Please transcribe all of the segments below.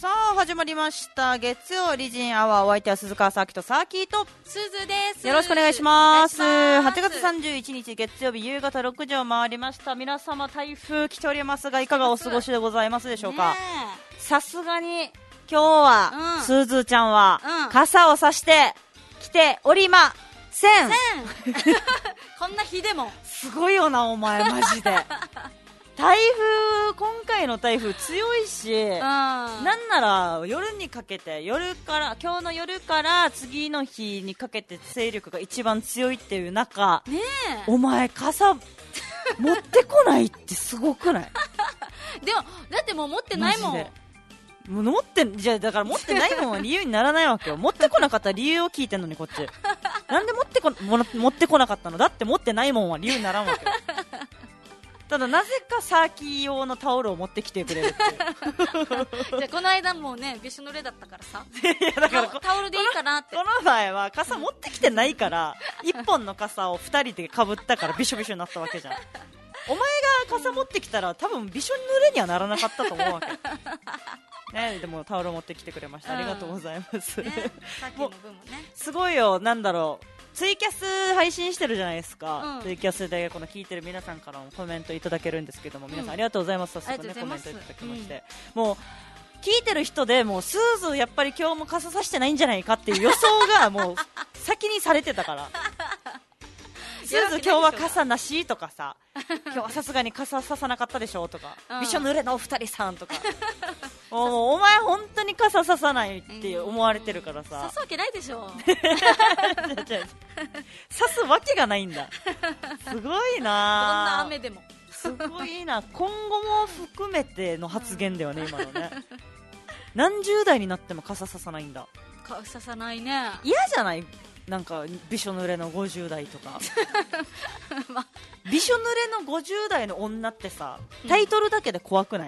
さあ始まりました月曜リジンアワー。お相手は鈴川サーキとサーキーとすずです。 よろしくお願いします。8月31日月曜日夕方6時を回りました。皆様台風来ておりますがいかがお過ごしでございますでしょうか。さすがに今日は、すずちゃんは、傘を差して来ておりません。 こんな日でもすごいよなお前マジで台風、今回の台風強いし、なんなら夜にかけて今日の夜から次の日にかけて勢力が一番強いっていう中、お前傘持ってこないってすごくないでもだってもう持ってないもん。 だから持ってないもんは理由にならないわけよ。持ってこなかった理由を聞いてんのにこっちなんで持ってこなかったの。だって持ってないもんは理由にならんわけよ。ただなぜかサーキー用のタオルを持ってきてくれるっていうじゃこの間もねびしょ濡れだったからさいやだからタオルでいいかなって。 この前は傘持ってきてないから1本の傘を2人でかぶったからびしょびしょになったわけじゃん。お前が傘持ってきたら多分びしょ濡れにはならなかったと思うわけね。でもタオル持ってきてくれました、ありがとうございます、 さっきの分もねすごいよ。なんだろう、ツイキャス配信してるじゃないですか、ツイキャスでこの聞いてる皆さんからもコメントいただけるんですけども、皆さんありがとうございます。早速ねコメントいただきまして、もう聞いてる人でもうスーズやっぱり今日も傘さしてないんじゃないかっていう予想がもう先にされてたからスーズ今日は傘なしとかさ、今日はさすがに傘ささなかったでしょとか、びしょ濡れのお二人さんとかもうお前本当に傘ささないって思われてるからさ、 刺すわけないでしょ刺すわけがないんだ。すごいな、 どんな雨でもすごいな。今後も含めての発言だよね、今のね。何十代になっても傘ささないんだ。 刺さないね。 嫌じゃない？なんかびしょ濡れの50代とか、びしょ濡れの50代の女ってさ、タイトルだけで怖くない？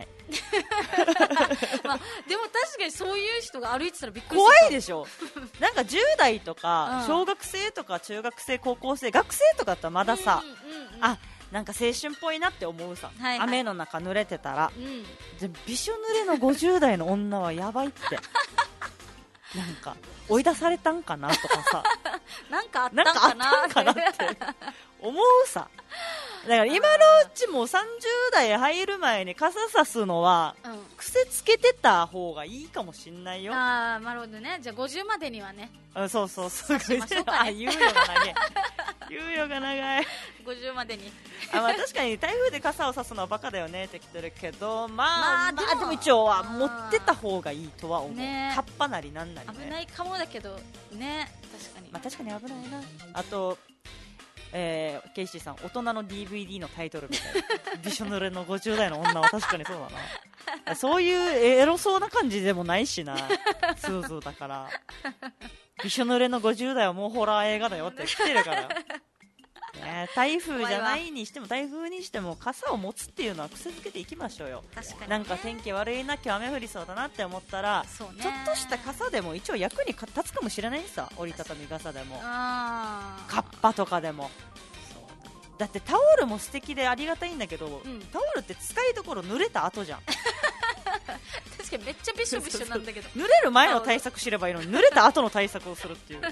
でも確かにそういう人が歩いてたらびっくりする。 怖いでしょなんか10代とか、小学生とか中学生高校生学生とかだったらまださ、なんか青春っぽいなって思うさ、雨の中濡れてたら、びしょ濡れの50代の女はやばいってなんか追い出されたんかなとかさなんかあったんかなって思うさ。だから今のうちも30代入る前に傘さすのは癖つけてた方がいいかもしんないよ。 なるほどね。じゃあ50までにはね。 そうしましょうかね。猶予が長い猶予が長い 50までに確かに台風で傘を差すのはバカだよねってきてるけど、でも一応は持ってた方がいいとは思う、カッパなりなんなりね。 危ないかもだけどね。 確かに危ないな。あとケイシーさん、大人の DVD のタイトルみたいなびしょ濡れの50代の女は確かにそうだなそういうエロそうな感じでもないしなスーズーだからびしょ濡れの50代はもうホラー映画だよって来てるから台風じゃないにしても台風にしても傘を持つっていうのは癖づけていきましょうよ。なんか天気悪いな、今日雨降りそうだなって思ったら、ちょっとした傘でも一応役に立つかもしれないさ。折りたたみ傘でもカッパとかでも。だってタオルも素敵でありがたいんだけど、タオルって使いどころ濡れた後じゃん確かにめっちゃびしょびしょなんだけど濡れる前の対策すればいいのに濡れた後の対策をするっていう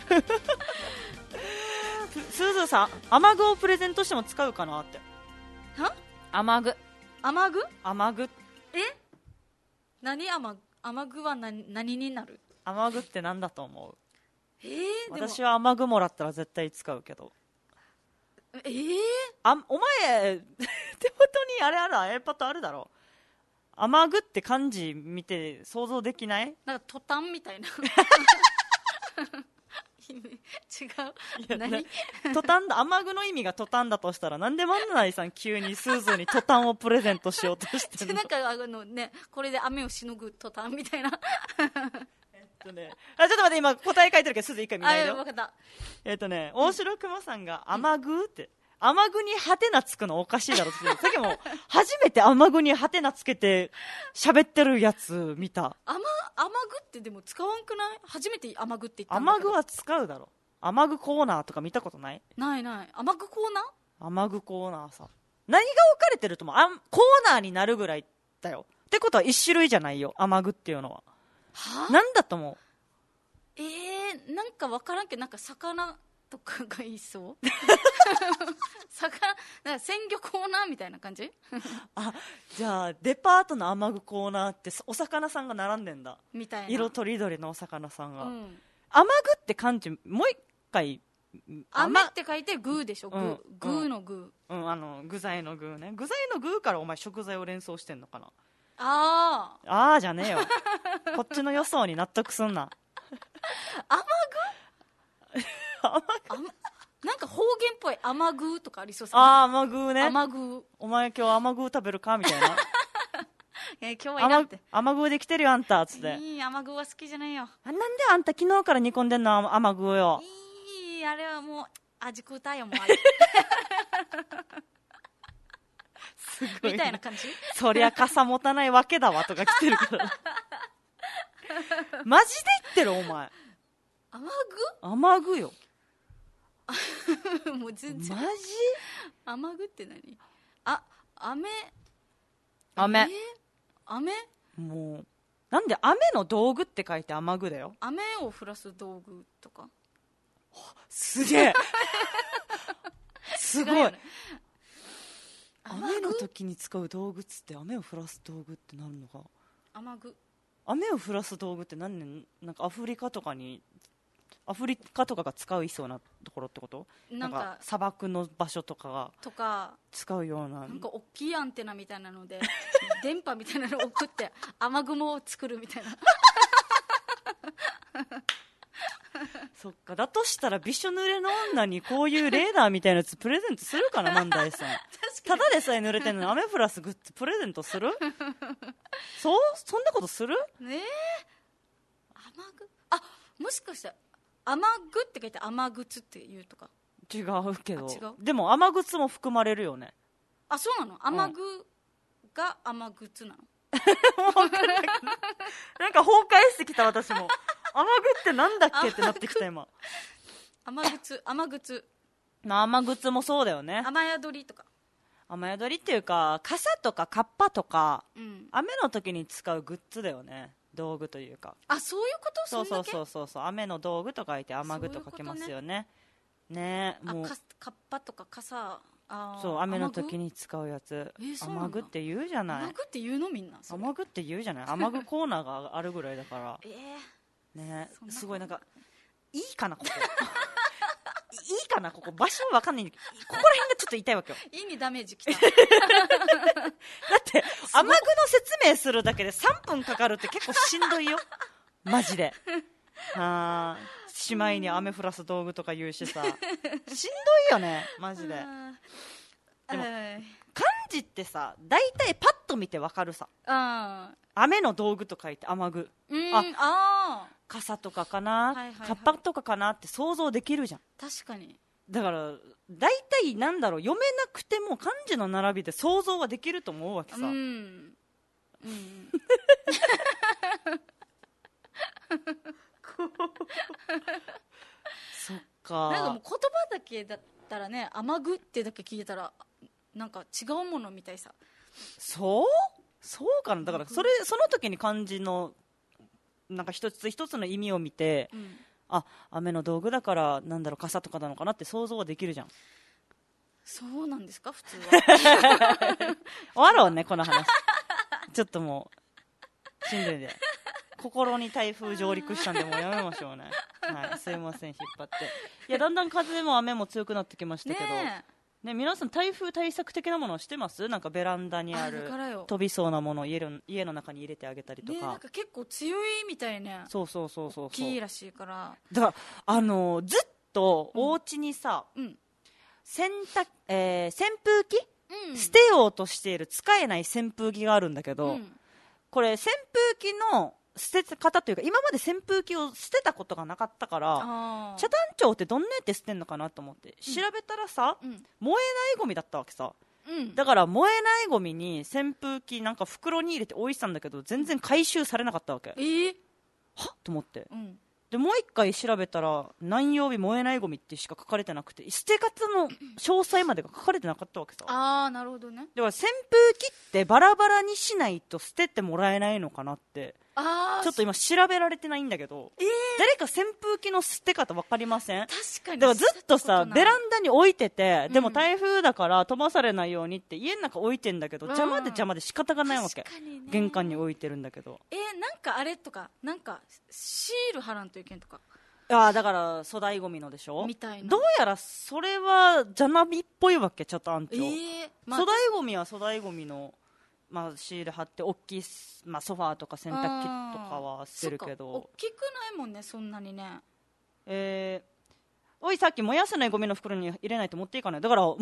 スーズーさん、雨具をプレゼントしても使うかなって。雨具何雨具は何になる？ 雨具って何だと思う？私は雨具もらったら絶対使うけど。お前手元にあれiPad あるだろ。雨具って漢字見て想像できない？ なんかトタンみたいな違う。何？ トタンだ。雨具の意味がトタンだとしたら、なんで万内さん急にスーズーにトタンをプレゼントしようとしてるの？ なんかね、これで雨をしのぐトタンみたいなちょっと待って、今答え書いてるけどスーズー一回見ないよ。 分かった。 大城熊さんが雨具って、雨具にハテナつくのおかしいだろって。さっきも初めて雨具にハテナつけて喋ってるやつ見た。 雨具ってでも使わんくない？初めて雨具って言ったんだけど。 雨具は使うだろ。雨具コーナーとか見たことない？ ない。雨具コーナー？ 雨具コーナーさ、何が置かれてるともコーナーになるぐらいだよ。っってことは一種類じゃないよ、雨具っていうのは。 はなんだと思なんか分からんけど、なんか魚とかがいそう魚、なんか鮮魚コーナーみたいな感じう？じゃあデパートの雨具コーナーってお魚さんが並んでんだ。 みたいな。 色とりどりのお魚さんが、 うん、 雨具って漢字もう一回。 雨って書いてグーでしょ、グー、グーのグー、具材の具ね。具材の具からお前食材を連想してんのかな。じゃねえよこっちの予想に納得すんな。 雨具なんか方言っぽい、雨具とかありそうさ。 雨具ね。 雨具。 お前今日雨具食べるかみたいな今日はいらんって。 雨具できてるよあんたっつって。 いい、雨具は好きじゃないよ。 なんであんた昨日から煮込んでんの雨具よ。 いい、あれはもう味食うたよ、もうあれすごい、 みたいな感じ。 そりゃ傘持たないわけだわとか来てるからマジで言ってるお前。雨具よもう全然。 マジ？ 雨具って何？雨もうなんで雨の道具って書いて雨具だよ。 雨を降らす道具とか。 すげえすごい、ね、雨の時に使う道具っつって雨を降らす道具ってなるのか。雨を降らす道具って何年、なんかアフリカとかが使いそうなところってこと？なんか砂漠の場所とかが使うような、 なんか大きいアンテナみたいなので電波みたいなのを送って雨雲を作るみたいなそっか、だとしたらびしょ濡れの女にこういうレーダーみたいなやつプレゼントするかな万代さんただでさえ濡れてるのに雨降らすグッズプレゼントするそんなことする？ ねえ、雨具、もしかしたら雨具って書いて雨靴って言うとか。 違うけど、でも雨靴も含まれるよね。 そうなの？雨具が雨靴なの？ なんか崩壊してきた私も雨具ってなんだっけってなってきた今。 雨靴雨靴もそうだよね。 雨宿りとか。 雨宿りっていうか傘とかカッパとか、雨の時に使うグッズだよね。道具というか。 そういうこと？ そう雨の道具と書いて雨具と書きますよね。ねえ、もうカッパとか傘。 そう、雨の時に使うやつ、雨具って言うじゃない。 雨具って言うのみんな。 雨具って言うじゃない。雨具コーナーがあるぐらいだからね。すごいなんかいいかなここいいかなここ場所は分かんないんだけど、ここら辺がちょっと痛いわけよ。 いいにダメージきただって雨具の説明するだけで3分かかるって結構しんどいよマジで。しまいに雨降らす道具とか言うしさしんどいよねマジで。でも漢字ってさ大体パッと見て分かるさ。雨の道具と書いて雨具。傘とかかな、カッパとかかなって想像できるじゃん。 確かに。 だから大体なんだろう、読めなくても漢字の並びで想像はできると思うわけさ。そっか。 なんかもう言葉だけだったらね、雨具ってだけ聞いたらなんか違うものみたいさ。そうかな。だからその時に漢字のなんか一つ一つの意味を見て、雨の道具だからなんだろう傘とかなのかなって想像はできるじゃん。 そうなんですか普通は。 終わろうねこの話。ちょっともうしんどいんで心に台風上陸したんでもうやめましょうね。すいません引っ張って。いやだんだん風も雨も強くなってきましたけどね、皆さん台風対策的なものをしてます？なんかベランダにある飛びそうなものを家の中に入れてあげたりとか。 なんか結構強いみたいね。 そう大きいらしいから。 だからずっとお家にさ、扇風機、捨てようとしている使えない扇風機があるんだけど、これ扇風機の捨て方というか今まで扇風機を捨てたことがなかったから、茶炭町ってどんなやって捨てんのかなと思って調べたらさ、燃えないゴミだったわけさ。だから燃えないゴミに扇風機なんか袋に入れて置いてたんだけど全然回収されなかったわけ。はっと思って、 でもう一回調べたら何曜日燃えないゴミってしか書かれてなくて、捨て方の詳細までが書かれてなかったわけさ。 ああなるほどね。 だから扇風機ってバラバラにしないと捨ててもらえないのかなって、ちょっと今調べられてないんだけど、誰か扇風機の捨て方分かりません？ 確かに。 だからずっとさベランダに置いてて、でもうん台風だから飛ばされないようにって家の中置いてんだけど、 うん邪魔で仕方がないわけ。 確かにね。 玄関に置いてるんだけど、 なんかあれとか、なんかシール貼らんといけんとかだから粗大ゴミのでしょみたいな。 どうやらそれは邪魔みっぽいわけ、ちょっとあんちょ、 まあ、 粗大ゴミは粗大ゴミの、まあ、シール貼って大きい、まあ、ソファーとか洗濯機とかは捨てるけど、 大きくないもんねそんなにね。 おいさっき燃やせないゴミの袋に入れないと持っていかない。だからあれ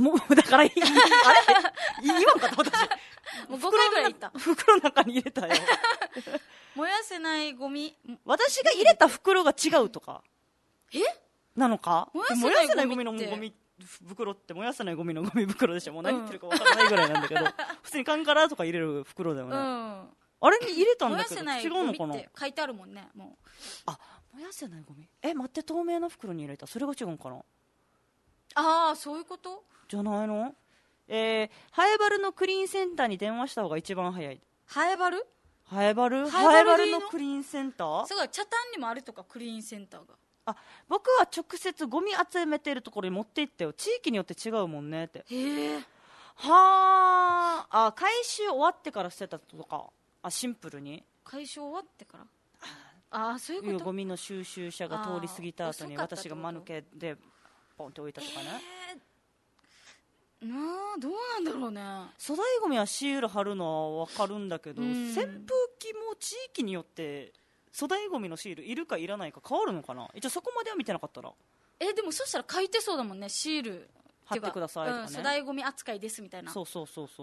言わんかった私もう5回ぐらい言った。 袋の中に入れたよ燃やせないゴミ。 私が入れた袋が違うとかなのか。 燃燃やせなやせないいゴミのゴミってゴミ袋って燃やせないゴミのゴミ袋でしょ。もう何言ってるか分からないぐらいなんだけど、普通にカンカラとか入れる袋だよね、あれに入れたん燃だけどやせない違うのかな。 ゴミって書いてあるもんね。もう燃やせないゴミ、待って、透明な袋に入れた、それが違うのかな。 そういうこと。 じゃないの。ハエバルのクリーンセンターに電話した方が一番早い。 ハエバルハエバルでいいののクリーンセンター。 すごい。茶炭にもあるとかクリーンセンターが。 僕は直接ゴミ集めてるところに持って行ったよ。地域によって違うもんねって。 へえ。 回収終わってから捨てたとか。シンプルに回収終わってから。そういうこと。 ゴミの収集車が通り過ぎた後に遅かったってこと私が間抜けでポンって置いたとかね。 どうなんだろうね。 粗大ゴミはシール貼るのは分かるんだけど、 うん扇風機も地域によって粗大ゴミのシールいるかいらないか変わるのかな。一応そこまでは見てなかったら。 でもそしたら書いてそうだもんね、シール貼ってくださいとかね。 粗大ゴミ扱いですみたいな。 そう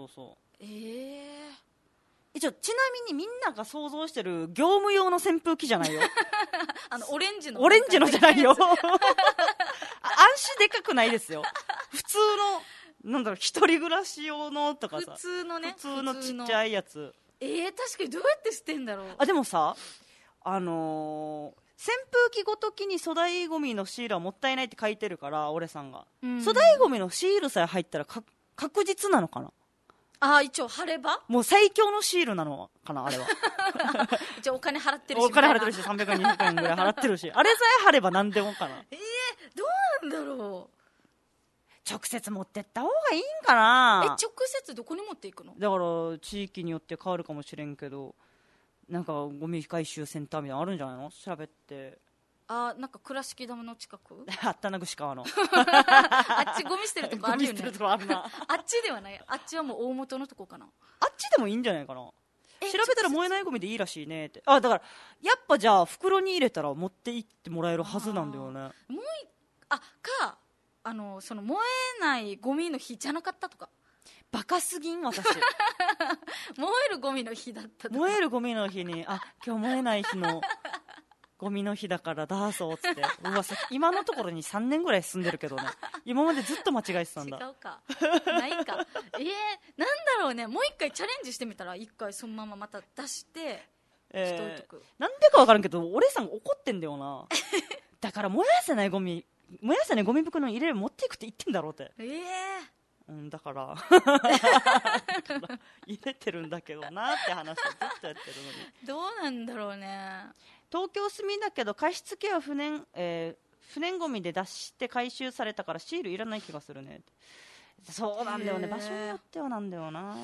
一応ちなみにみんなが想像してる業務用の扇風機じゃないよオレンジのじゃないよ暗視でかくないですよ。普通のなんだろう、一人暮らし用のとかさ、 普通のね、 普通のちっちゃいやつ。 確かにどうやって捨てんだろう。 でもさ、扇風機ごときに粗大ゴミのシールはもったいないって書いてるから、俺さんが、粗大ゴミのシールさえ入ったら確実なのかな。 一応貼ればもう最強のシールなのかな、あれは一応お金払ってるし、 お金払ってるし300円200円ぐらい払ってるしあれさえ貼れば何でもかな。 どうなんだろう。 直接持ってった方がいいんかな。 直接どこに持っていくの。 だから地域によって変わるかもしれんけど、なんかゴミ回収センターみたいなのあるんじゃないの。調べて。 なんか倉敷ダムの近く棚串川のあっちゴミ捨てるとこあるよね。 ゴミ捨てるとこあるなあっちではない。あっちはもう大元のとこかな。 あっちでもいいんじゃないかな。調べたら燃えないゴミでいいらしいねって。だからやっぱじゃあ袋に入れたら持って行ってもらえるはずなんだよね。 その燃えないゴミの日じゃなかったとか。 バカすぎん私燃えるゴミの日だったとか。 燃えるゴミの日に今日燃えない日のゴミの日だから出そうっつって今のところに3年ぐらい住んでるけどね、今までずっと間違えてたんだ。 違うかないかなんだろうね。もう一回チャレンジしてみたら、一回そのまままた出してしといとく。 なんでか分からんけど俺さん怒ってんだよなだから燃やせないゴミ袋に入れる持っていくって言ってんだろうって。だから入れてるんだけどなって話をずっとやってるのに。 どうなんだろうね。 東京住みだけど加湿器は不燃ゴミで出して回収されたからシールいらない気がするね。そうなんだよね、場所によってはなんだよな。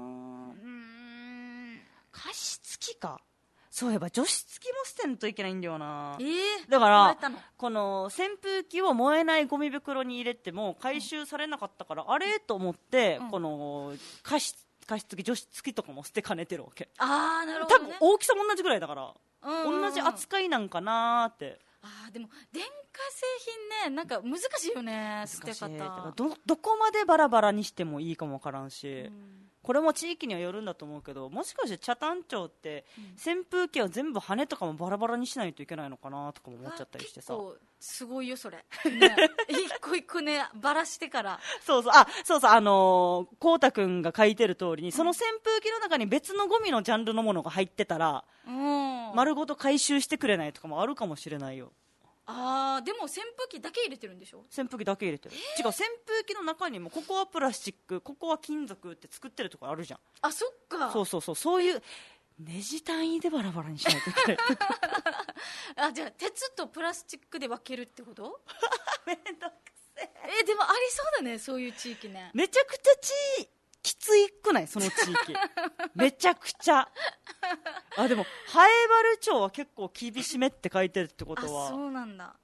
加湿器か。そういえば除湿器も捨てんといけないんだよな。だからこの扇風機を燃えないゴミ袋に入れても回収されなかったから、あれと思って、この加湿器除湿器とかも捨てかねてるわけ。 なるほど、ね、 多分大きさも同じぐらいだから、同じ扱いなんかなって。 でも電化製品ね、なんか難しいよね、捨て方。 どこまでバラバラにしてもいいかもわからんし、これも地域にはよるんだと思うけど、もしかして北谷町って扇風機は全部羽とかもバラバラにしないといけないのかなとかも思っちゃったりしてさ。 結構すごいよそれ、一個一個ねバラしてから。 そうこうたくんが書いてる通りに、その扇風機の中に別のゴミのジャンルのものが入ってたら、 丸ごと回収してくれないとかもあるかもしれないよ。 でも扇風機だけ入れてるんでしょ。 扇風機だけ入れてる、違う、扇風機の中にもここはプラスチック、ここは金属って作ってるところあるじゃん。 あ、そっか。 そういうネジ単位でバラバラにしないといけないじゃあ鉄とプラスチックで分けるってことめんどくせえ。 でもありそうだね、そういう地域ね。 めちゃくちゃきついくない、その地域めちゃくちゃでも南原町は結構厳しめって書いてるってことは。 そうなんだ。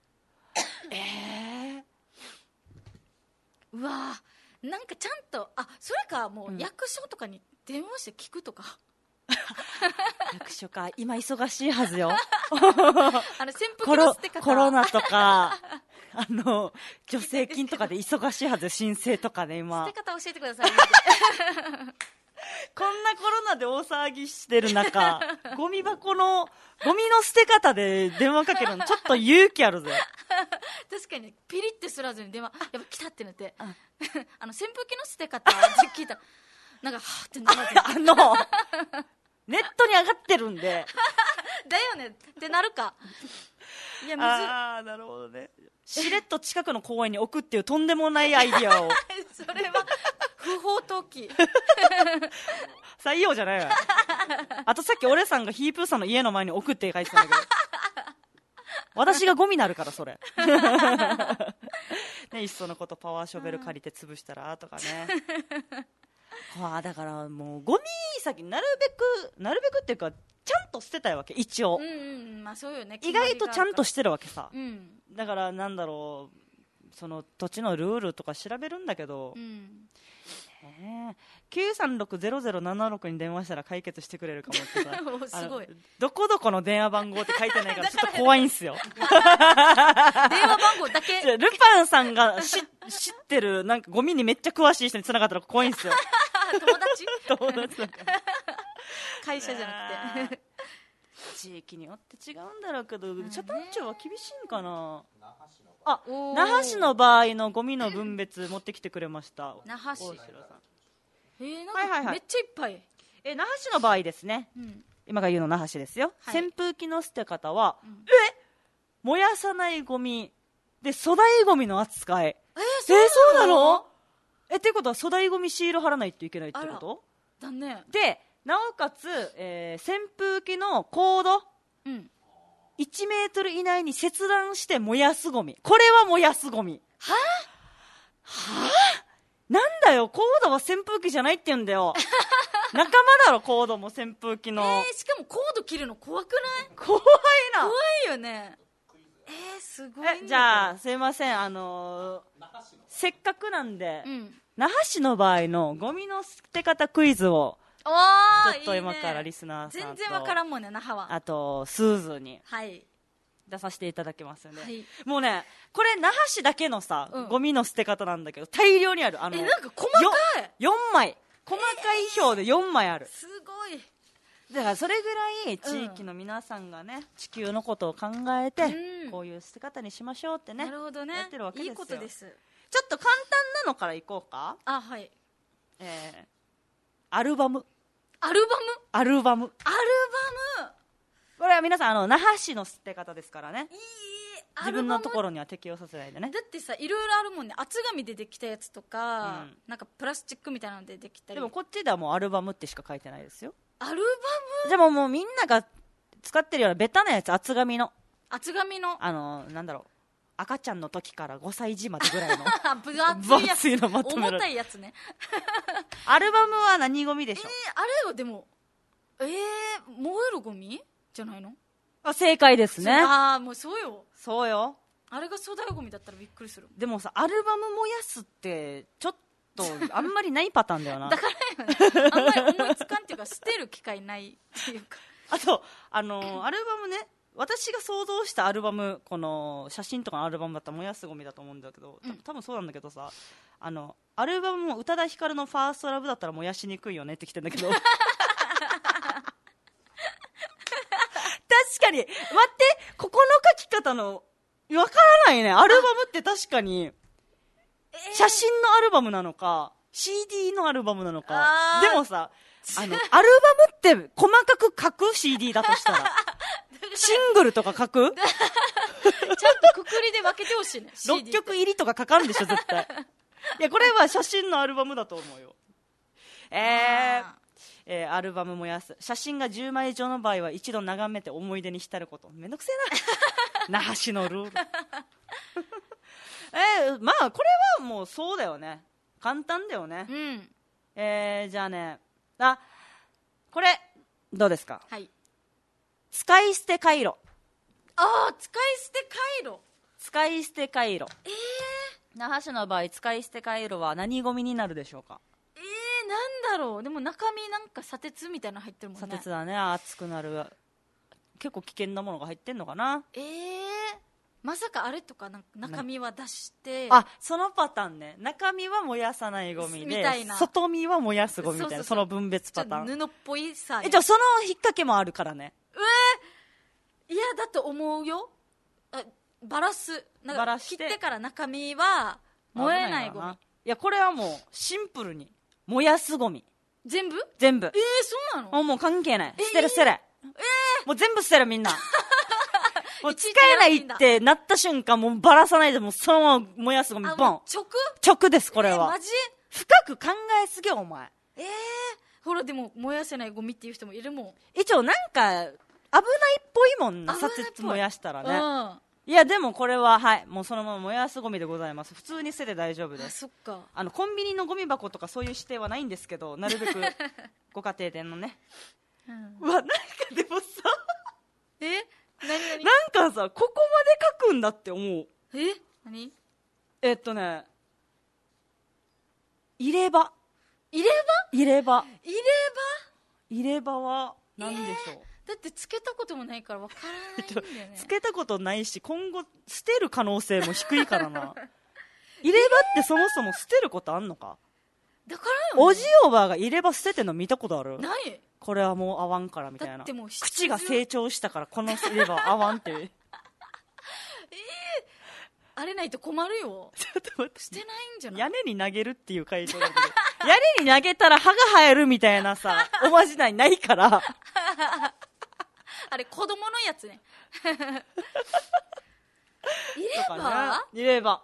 うわー、なんかちゃんとそれかもう役所とかに電話して聞くとか、 役所か、今忙しいはずよ扇風機の捨て方コロナとか助成金とかで忙しいはずよ、申請とかね。今捨て方教えてくださいこんなコロナで大騒ぎしてる中ゴミの捨て方で電話かけるのちょっと勇気あるぜ確かにピリってすらずに電話やっぱ来たってなって扇風機の捨て方って聞いたらなんかはーってなるネットに上がってるんでだよねってなるか。いや、むずなるほどね。しれっと近くの公園に置くっていうとんでもないアイディアをそれは不法投棄採用じゃないわあとさっき俺さんがヒープーさんの家の前に置くって書いてたんだけど私がゴミになるからそれね、いっそのことパワーショベル借りて潰したらとかねだからもうゴミ先なるべくっていうかちゃんと捨てたいわけ一応、 そうよね、 意外とちゃんとしてるわけさ、 うん、 だからなんだろう、その土地のルールとか調べるんだけど、9360076に電話したら解決してくれるかもってさすごい、 どこどこの電話番号って書いてないからちょっと怖いんすよ電話番号だけルパンさんが知ってるなんかゴミにめっちゃ詳しい人に繋がったら怖いんすよ友達だから会社じゃなくて地域によって違うんだろうけど、北谷町は厳しいんかな。 那覇市の場合のゴミの分別持ってきてくれました。 那覇市大城さん、 なんかめっちゃいっぱい。 那覇市の場合ですね、今が言うの那覇市ですよ、扇風機の捨て方は、燃やさないゴミで粗大ゴミの扱い。そうなの？っていうことは粗大ゴミシール貼らないといけないってこと？ だね。 でなおかつ、扇風機のコード、1メートル以内に切断して燃やすゴミ、これは燃やすゴミ。なんだよ、コードは扇風機じゃないって言うんだよ仲間だろ、コードも扇風機の。 しかもコード切るの怖くない？ 怖いな。 怖いよね。すごい。 じゃあすいません、せっかくなんで、那覇市の場合のゴミの捨て方クイズをちょっと今からリスナーさんと、 全然わからんもんね、那覇は。 あとスーズーに出させていただきますよね、もうね、これ那覇市だけのさ、ゴミの捨て方なんだけど大量にある。 なんか細かい 4枚細かい表で4枚ある。 すごい。 だからそれぐらい地域の皆さんがね、地球のことを考えて、こういう捨て方にしましょうってね、 なるほどね、 やってるわけですよ。 いいことです。 ちょっと簡単なのからいこうか。 はい。 アルバム。これは皆さん那覇市の捨て方ですからね。自分のところには適用させないでね。 だってさ、いろいろあるもんね。厚紙でできたやつとか、なんかプラスチックみたいなのでできたり。 でもこっちではもうアルバムってしか書いてないですよ。 アルバム？ でももうみんなが使ってるようなベタなやつ、厚紙のなんだろう、赤ちゃんの時から5歳児までぐらいの分厚いやつ、 のまとめる重たいやつねアルバムは何ゴミでしょ？ あれはでも燃えるゴミじゃないの？ 正解ですね。 もうそうよ。あれが粗大ゴミだったらびっくりする。 でもさ、アルバム燃やすってちょっとあんまりないパターンだよなだからよね、あんまり思いつかんっていうか捨てる機会ないっていうかあとアルバムね、私が想像したアルバム、この写真とかのアルバムだったら燃やすゴミだと思うんだけど、多分そうなんだけどさ、アルバムも宇多田ヒカルのファーストラブだったら燃やしにくいよねってきてんだけど確かに待って、ここの書き方のわからないね。アルバムって確かに写真のアルバムなのか CD のアルバムなのか。でもさ、アルバムって細かく書く CD だとしたらシングルとか書くちゃんとくくりで分けてほしいね。 6曲入りとか書かんでしょ絶対。いやこれは写真のアルバムだと思うよ。アルバム燃やす。写真が10枚以上の場合は一度眺めて思い出に浸ること。めんどくせえな那覇市のルール。まあこれはもうそうだよね、簡単だよね。 うん。 じゃあね、これどうですか。 はい。 使い捨てカイロ。 ああ、使い捨てカイロ。 使い捨てカイロ。那覇市の場合使い捨てカイロは何ゴミになるでしょうか。 なんだろう。でも中身なんか砂鉄みたいなの入ってるもんね。 砂鉄だね。熱くなる結構危険なものが入ってんのかな。 まさかあれとかなんか中身は出して、 そのパターンね。中身は燃やさないゴミでみたいな、 外身は燃やすゴミみたいな、 そうその分別パターン。 ちょっと布っぽいさ。 じゃあその引っ掛けもあるからね。 いやだと思うよ。バラす。なんかバラして切ってから中身は燃えないゴミ。 いやこれはもうシンプルに燃やすゴミ全部。 全部。 そうなの。 もう関係ない。捨てる捨てる。もう全部捨てるみんな。もう使えないってなった瞬間もうばらさないでもうそのまま燃やすゴミボン。直ですこれは。 マジ？ 深く考えすぎよお前。 ほらでも燃やせないゴミっていう人もいるもん。 一応なんか危ないっぽいもんな、砂鉄燃やしたらね。いやでもこれははいもうそのまま燃やすゴミでございます。普通に捨てて大丈夫です。 そっか。 コンビニのゴミ箱とかそういう指定はないんですけど、なるべくご家庭でのね、なんかでもさ何なんかさここまで書くんだって思う。 何。 入れ歯。入れ歯は何でしょう。 だってつけたこともないから分からないんだよね。 つけたことないし今後捨てる可能性も低いからな。入れ歯ってそもそも捨てることあんのか。 だからよ、 おじおばあが入れ歯捨ててんの見たことある。 ない。 これはもう合わんからみたいな。 だってもう口が成長したからこの入れ歯合わんっていうあれないと困るよ。 ちょっと待って、 捨てないんじゃない。 屋根に投げるっていう回答だけど屋根に投げたら歯が生えるみたいなさおまじないないからあれ子供のやつね。入れ歯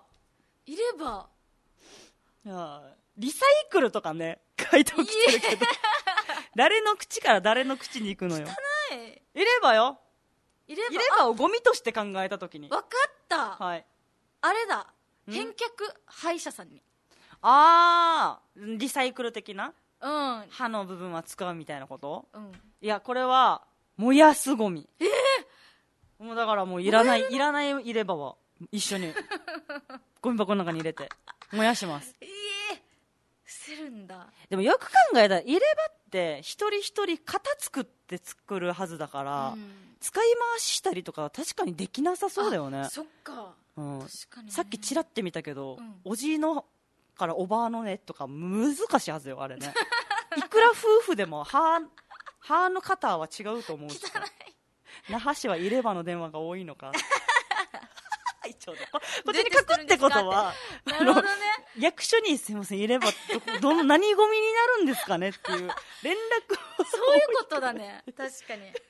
いやリサイクルとかね回答来てるけど誰の口から誰の口に行くのよ。 汚い。 入れ歯よ。 入れ歯をゴミとして考えたときに分かった、 はいあれだ、返却歯医者さんに。 リサイクル的な、歯の部分は使うみたいなこと、いやこれは燃やすゴミ。もうだからもういらない入れ歯は一緒にゴミ箱の中に入れて燃やします。 捨てるんだ。 でもよく考えたら入れ歯って一人一人型作って作るはずだから、使い回ししたりとかは確かにできなさそうだよね。 そっか、確かにね。 さっきちらって見たけど、おじいのからおばあのねとか難しいはずよあれね。いくら夫婦でも歯の型は違うと思うし、那覇市は入れ歯の電話が多いのか。こっちに書くってことはなるほどね。 役所にすいません入れ歯何ゴミになるんですかねっていう連絡をそういうことだね。確かに。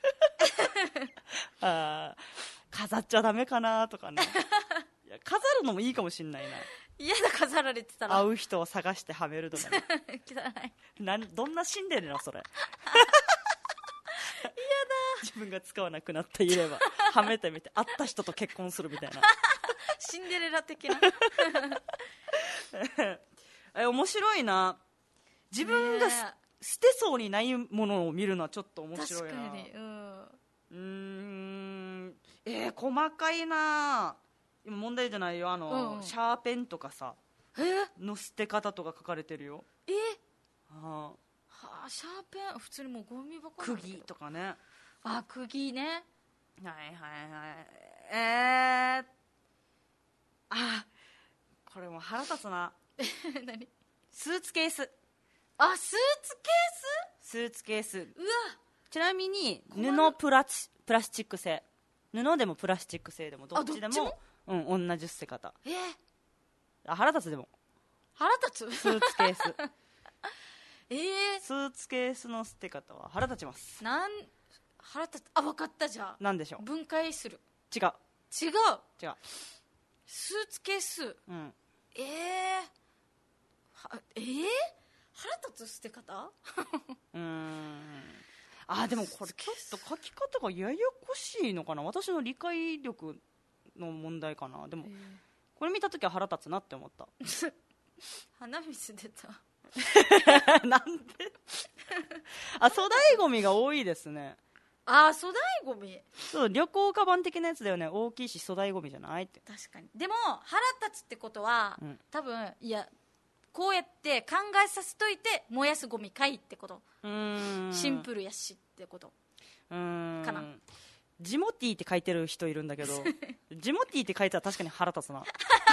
飾っちゃダメかなとかね。いや飾るのもいいかもしんないな。 嫌だ、飾られてたら。 会う人を探してはめるとかね。 汚い。 どんなシンデレラそれ。嫌だ。自分が使わなくなった入れ歯はめてみて会った人と結婚するみたいな。 シンデレラ的な。 面白いな。自分が捨てそうにないものを見るのはちょっと面白いな。 確かに。 細かいな。今問題じゃないよ。シャーペンとかさの捨て方とか書かれてるよ。 シャーペン普通にもうゴミ箱。 釘とかね。 釘ね。 これも腹立つな。 何。 スーツケース。 スーツケース。 うわ。ちなみに布プラスチック製。布でもプラスチック製でもどっちでも同じ捨て方。腹立つ。でも腹立つ。 スーツケース。スーツケースの捨て方は腹立ちます。 腹立つ。あ、分かった。じゃあなんでしょう。 分解する。 違う。 違う。 違う。 スーツケース。 うん。 腹立つ捨て方でもこれちょっと書き方がややこしいのかな。私の理解力の問題かな。でも、これ見たときは腹立つなって思った鼻水出たなんで粗大ゴミが多いですね。 粗大ゴミ。 そう、旅行カバン的なやつだよね。大きいし粗大ゴミじゃないって。 確かに。でも腹立つってことは、多分いやこうやって考えさせといて燃やすゴミかいってこと。シンプルやしってことかな。 ジモティーって書いてる人いるんだけどジモティーって書いてたら確かに腹立つな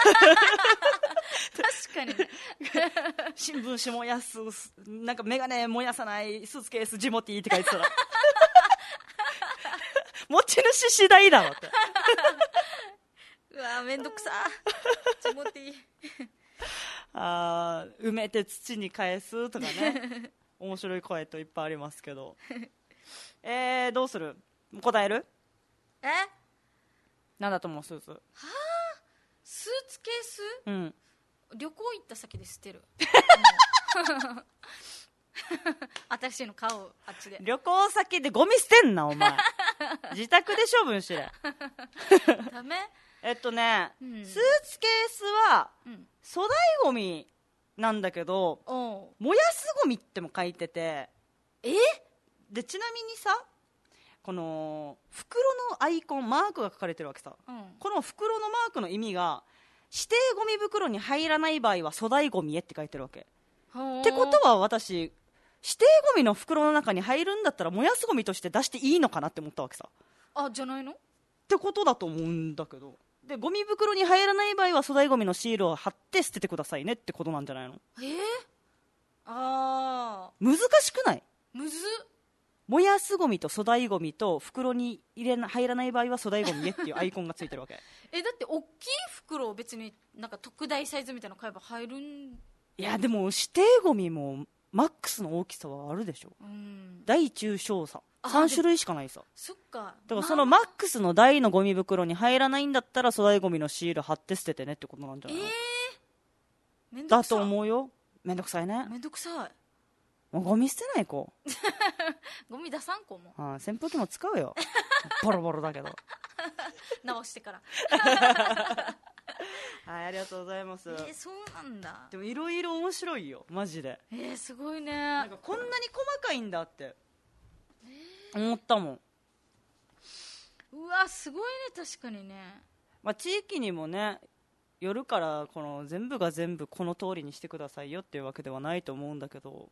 確かに新聞紙燃やす、なんかメガネ燃やさないスーツケースジモティーって書いてたら持ち主次第だろってうわめんどくさジモティー埋めて土に返すとかね面白い声といっぱいありますけどどうする？答える？なんだと思う？スーツ。 スーツケース、旅行行った先で捨てる私の顔をあっちで。 旅行先でゴミ捨てんなお前自宅で処分しれダメ？ スーツケースは、粗大ゴミなんだけど燃やすゴミっても書いてて、でちなみにさ、この袋のアイコンマークが書かれてるわけさ、この袋のマークの意味が指定ゴミ袋に入らない場合は粗大ゴミへって書いてるわけってことは、私指定ゴミの袋の中に入るんだったら燃やすゴミとして出していいのかなって思ったわけさ。 じゃないのってことだと思うんだけど、でゴミ袋に入らない場合は粗大ゴミのシールを貼って捨ててくださいねってことなんじゃないの？難しくない？ むずっ。 燃やすゴミと粗大ゴミと袋に入らない場合は粗大ゴミへっていうアイコンがついてるわけだって大きい袋を別になんか特大サイズみたいなの買えば入るん。 いやでも指定ゴミもマックスの大きさはあるでしょ。大中小さ3種類しかないさ。 そっか。 だからそのマックスの大のゴミ袋に入らないんだったら粗大ゴミのシール貼って捨ててねってことなんじゃないの？ めんどくさい。 だと思うよ。めんどくさいね。 めんどくさい。 もうゴミ捨てない子ゴミ出さん子も扇風機も使うよボロボロだけど直してからはい、ありがとうございます。 そうなんだ。 でもいろいろ面白いよマジで。 すごいね。 なんかこんなに細かいんだって思ったもん。 うわすごいね。確かにね。 地域にもね夜からこの全部が全部この通りにしてくださいよっていうわけではないと思うんだけど。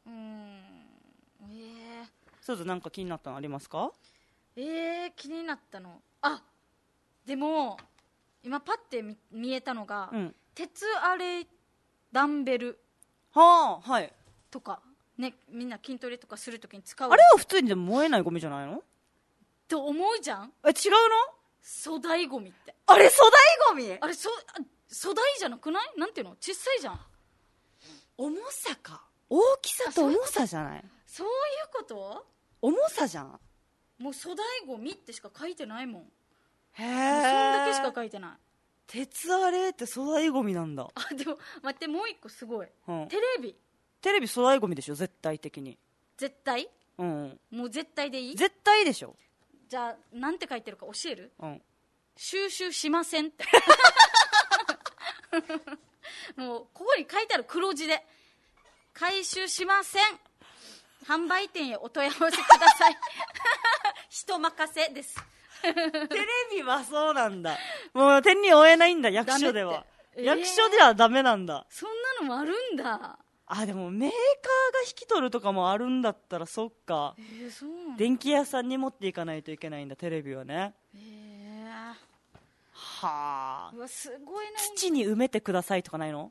すずなんか気になったのありますか？ 気になったのでも今パッて見えたのが、鉄アレダンベルとかね、みんな筋トレとかするときに使う。 あれは普通にでも燃えないゴミじゃないのと思うじゃん。 違うの？ 粗大ゴミって。 あれ粗大ゴミ？ あれ粗大じゃなくない？なんていうの？小さいじゃん。 重さか。大きさと重さじゃない？ そういうこと？ 重さじゃん。 もう粗大ゴミってしか書いてないもん。 そんだけしか書いてない。 鉄アレって粗大ゴミなんだ。 でも待って、もう一個すごい、テレビ粗大ゴミでしょ絶対的に。 絶対？ もう絶対でいい？ 絶対でしょ。 じゃあなんて書いてるか教える？収集しませんってもうここに書いてある黒字で、回収しません、販売店へお問い合わせください人任せですテレビはそうなんだ。もう手に負えないんだ役所では。役所ではダメなんだ。 そんなのもあるんだ。 でもメーカーが引き取るとかもあるんだったらそっか。 そうなんだ。 電気屋さんに持っていかないといけないんだテレビはね。はあ。 うわすごいね。 土に埋めてくださいとかないの？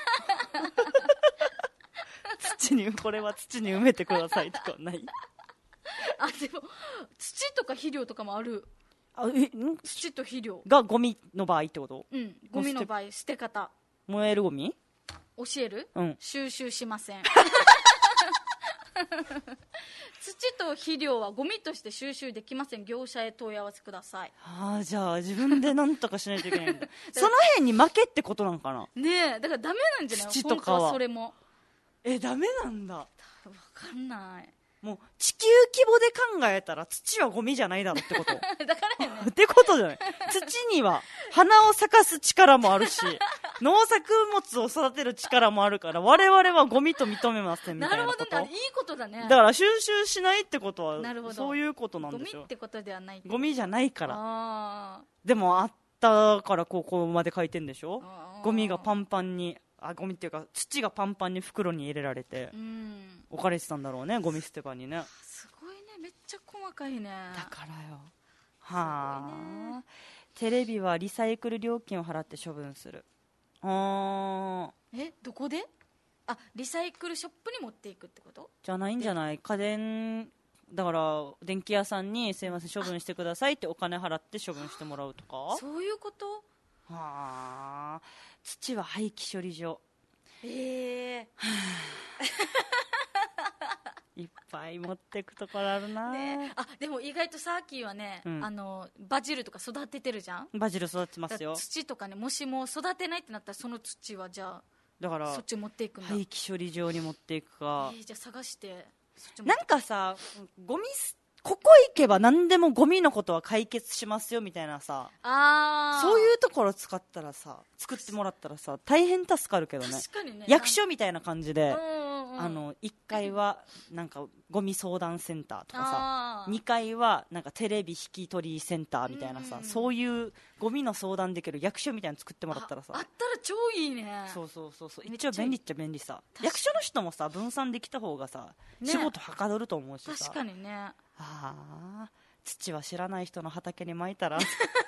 これは土に埋めてくださいとかない？ でも土とか肥料とかもある。土と肥料がゴミの場合ってこと？ ゴミの場合捨て方。 燃えるゴミ？ 教える？収集しません土と肥料はゴミとして収集できません。業者へ問い合わせください。 じゃあ自分で何とかしないといけないんだその辺に負けってことなんかな。 ねえ、だからダメなんじゃない？ 土とかは本当はそれもダメなんだ。 分かんない。 もう地球規模で考えたら土はゴミじゃないだろってことだからよねってことじゃない。土には花を咲かす力もあるし農作物を育てる力もあるから我々はゴミと認めませんみたいなこと。 なるほど、いいことだね。 だから収集しないってことはなるほど、 そういうことなんでしょ。 ゴミってことではない。 ゴミじゃないから。でもあったからここまで書いてんでしょ。ゴミがパンパンにゴミっていうか土がパンパンに袋に入れられて置かれてたんだろうね、ゴミ捨て場にね。 すごいね、めっちゃ細かいね。 だからよ。はあ、テレビはリサイクル料金を払って処分する。 どこで？リサイクルショップに持っていくってことじゃないんじゃない？家電だから電気屋さんにすいません処分してくださいってお金払って処分してもらうとか。 そういうこと？ はあ、土は廃棄処理場。いっぱい持ってくところあるな、ね。 でも意外とサーキーはね、バジルとか育ててるじゃん。 バジル育てますよ。 土とかね、もしも育てないってなったらその土はじゃあだからそっち持っていくんだ。 廃棄処理場に持っていくか。 じゃあ探してそっちなんかさ、ゴミここ行けば何でもゴミのことは解決しますよみたいなさ、そういうところ作ってもらったらさ大変助かるけどね。 確かにね、 役所みたいな感じで、1階はなんかゴミ相談センターとかさ、2階はなんかテレビ引き取りセンターみたいなさ、そういうゴミの相談できる役所みたいなの作ってもらったらさ、 あったら超いいね。 そう一応便利っちゃ便利さ。役所の人もさ分散できた方がさ、仕事はかどると思うしさ。 確かにね。 土は知らない人の畑に撒いたらど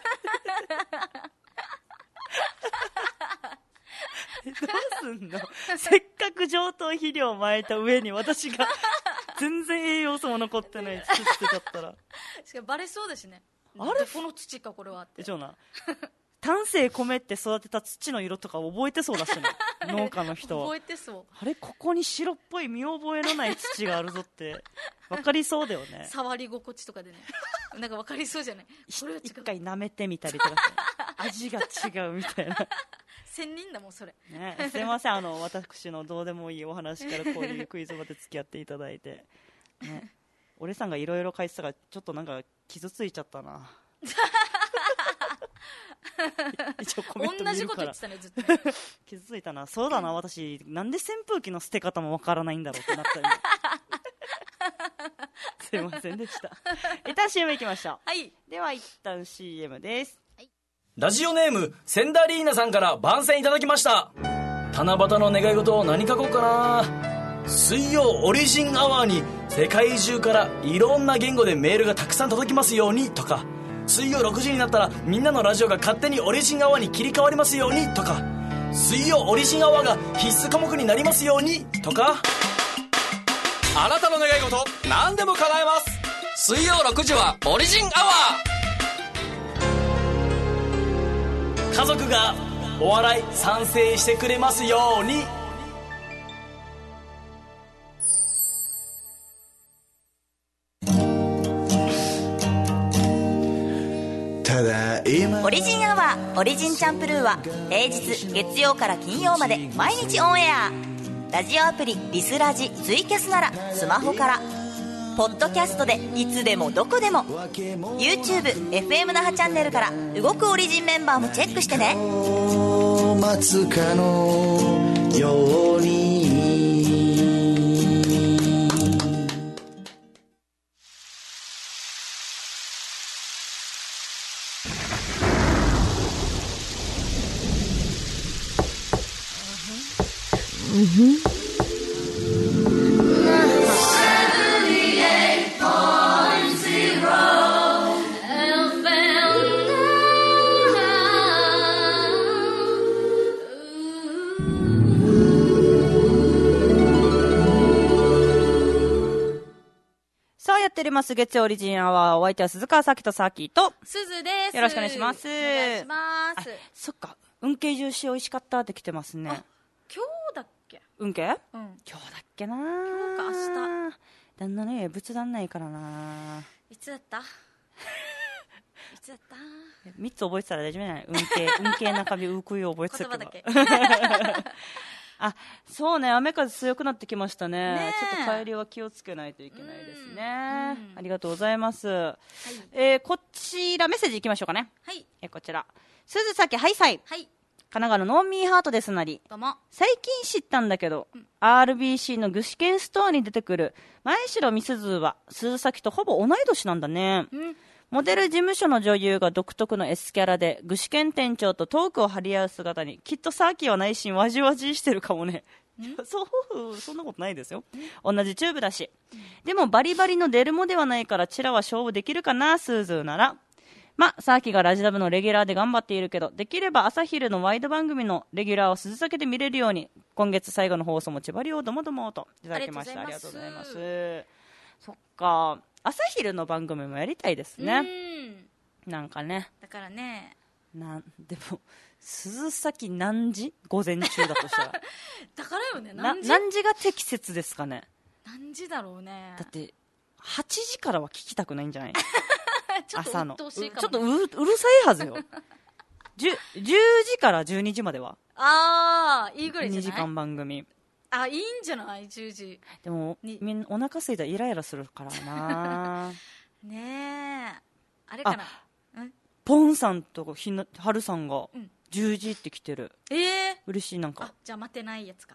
うすんのせっかく上等肥料を撒いた上に私が全然栄養素も残ってない土捨てちゃったらしかもバレそうだしね。この土かこれはって。 丹精込めて育てた土の色とか覚えてそうだしね農家の人は覚えてそう。 ここに白っぽい見覚えのない土があるぞって分かりそうだよね。 触り心地とかでねなんか分かりそうじゃない？これは違う。 一回舐めてみたりとか味が違うみたいな仙人だもんそれ、 ね、すいません私のどうでもいいお話からこういうクイズまで付き合っていただいて、ね、俺さんがいろいろ書いてたからちょっとなんか傷ついちゃったな一応コメント見るから同じこと言ってたねずっと傷ついたな。そうだな、私なんで扇風機の捨て方もわからないんだろうってなったりすいませんでした。一旦 CM いきましょう。 はい、 では一旦 CM です。 ラジオネームセンダリーナさんから番宣いただきました。七夕の願い事を何書こうかな。水曜オリジンアワーに世界中からいろんな言語でメールがたくさん届きますようにとか、水曜6時になったらみんなのラジオが勝手にオリジンアワーに切り替わりますようにとか、水曜オリジンアワーが必須科目になりますようにとか。 あなたの願い事何でも叶えます。水曜6時はオリジンアワー。家族がお笑い賛成してくれますように。 オリジンアワーオリジンチャンプルーは平日月曜から金曜まで毎日オンエア。ラジオアプリリスラジツイキャスならスマホから、ポッドキャストでいつでもどこでも YouTube、FM 那覇チャンネルから動くオリジンメンバーもチェックしてね。 待つかのように月曜オリジンアワー、お相手は鈴川咲とサーキーとすずです。 よろしくお願いします。 お願いします。 そっか、運慶ジューシー美味しかったって来てますね。 今日だっけ？ 運慶、 うん、 今日だっけな。 今日か明日。 旦那ね仏壇ないからな。 いつだったいつだった 3つ覚えてたら大丈夫じゃない？運慶中身うくいを覚えてたけど。 言葉だけあ、そうね、雨風強くなってきましたね。 ねちょっと帰りは気をつけないといけないですね。 うんありがとうございます。 はい、 こちらメッセージいきましょうかね。 はい、 こちら鈴崎ハイサイ、 はい、 神奈川のノンミーハートですなり。 どうも。 最近知ったんだけど、RBC の具志堅ストアに出てくる前城美鈴は鈴崎とほぼ同い年なんだね。モデル事務所の女優が独特の S キャラで具志堅店長とトークを張り合う姿にきっとサーキーは内心わじわじしてるかもね。そんなことないですよ。同じチューブだし。でもバリバリのデルモではないからチラは勝負できるかな、スーズーなら。まあ、サーキーがラジダブのレギュラーで頑張っているけど、できれば朝昼のワイド番組のレギュラーを鈴崎で見れるように、今月最後の放送も千葉りをどもどもといただきました。ありがとうございます。そっか、朝昼の番組もやりたいですね。なんかね。 だからね。 でも鈴崎何時？午前中だとしたらだからよね。 何時が適切ですかね。 何時だろうね。 だって8時からは聞きたくないんじゃない？朝のちょっとうるさいはずよ。10時から12時までは。 ああ、いいぐらいじゃない？ 2 時間番組。 あ、いいんじゃない？ 10時。 でもみんなお腹すいたらイライラするからな。 ねえ、あれかな。 ポンさんとはるさんが10時って来てる。嬉しい。なんかじゃあ待てないやつか。